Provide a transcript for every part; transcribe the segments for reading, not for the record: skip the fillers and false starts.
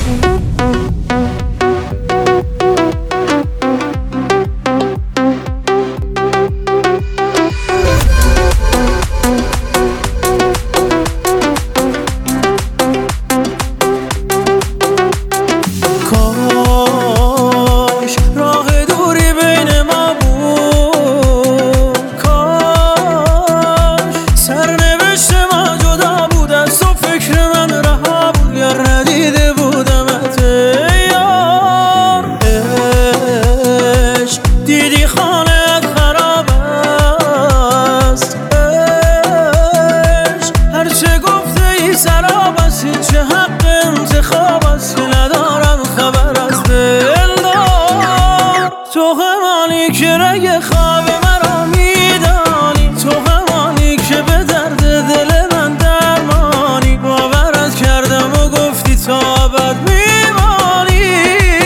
دیدی خانت خراب است، هرچه گفته ای سراب است، چه حق انتخاب است که ندارم خبر از دلدار. تو همانی که رگ خواب مرا میدانی، تو همانی که به درد دل من درمانی. باورت کردم و گفتی تا ابد میمانی،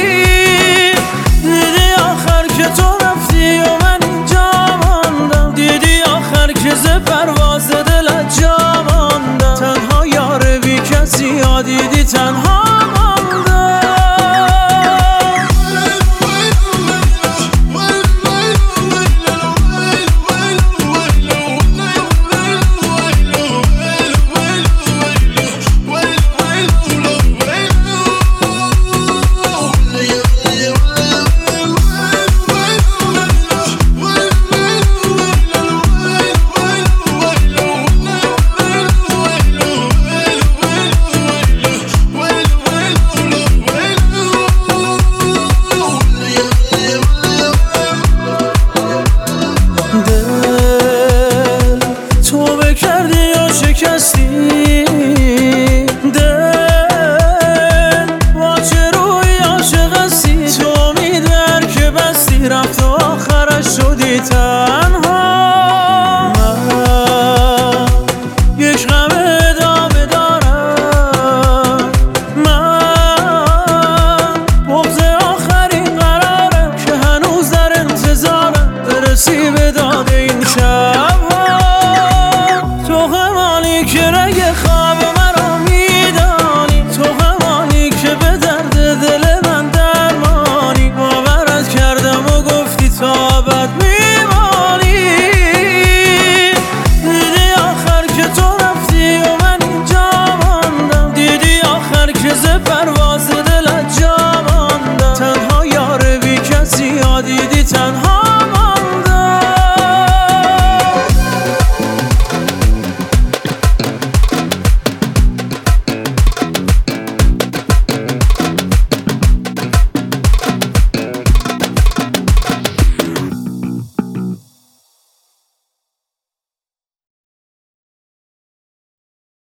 دیدی آخر که تو رفتی و من اینجا ماندم، دیدی آخر که ز پرواز دلت جا ماندم. تنها یار بی کسی ها دیدی تنها